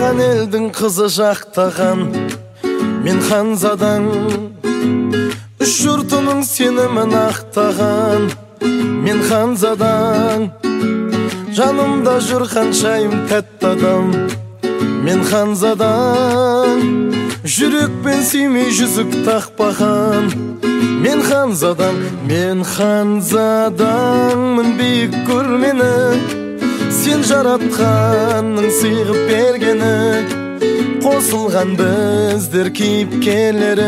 Туған елдің қызы жақтаған мен ханзадаң, үш жұртының сенімін ақтаған мен ханзадаң. Жанымда жүр ханшайым тәтті адам мен ханзадаң. Жүрекпен сүймей жүзік тақпаған мен ханзадаң. Мен ханзадаңмын, биік көрмені сен жаратқанның сыйғып бергені. Қосылған біздер кейіпкерлері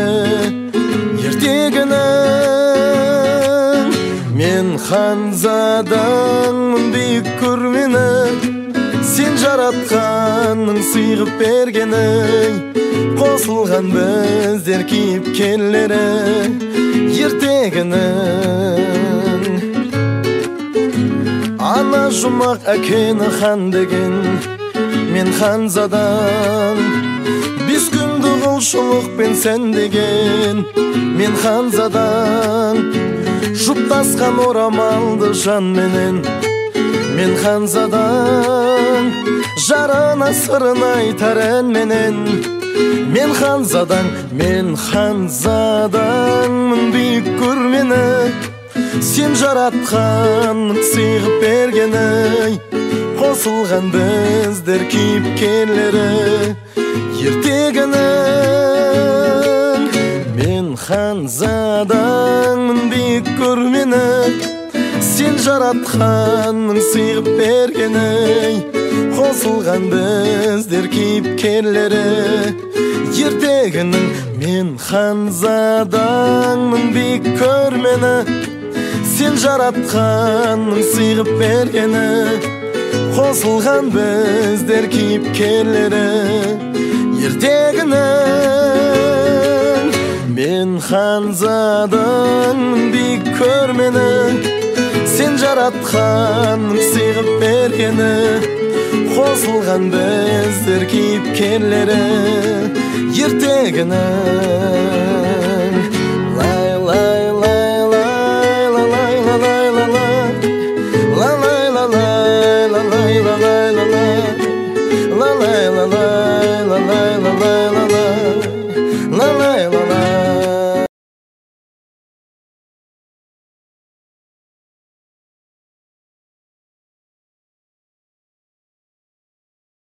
ертегінің. Мен ханзадаңмын, биік көрмені сен жаратқанның сыйғып бергені. Қосылған біздер кейіпкерлері ертегінің. Ана жұмақ әкені хан деген мен ханзадан. Бес күнді құлшылықпен сен деген мен ханзадан. Жұптасқан орамалды жан менен мен ханзадан. Жарына сырын айтар ән менен мен ханзадан. Мен ханзаданмын, биік көрмені сен жаратқанның сыйғып бергені. Қосылған біздер кейіпкерлері ертегінің. Мен ханзаданмын, биік көрмені сен жаратқанның сыйғып бергені. Қосылған біздер кейіпкерлері ертегінің. Мен ханзаданмын, биік көрмені сен жаратқанның сыйғып бергені. Қосылған біздер кейіпкерлері ертегінің. Мен ханзаданмын, биік көрмені сен жаратқанның сыйғып бергені. Қосылған біздер кейіпкерлері ертегінің.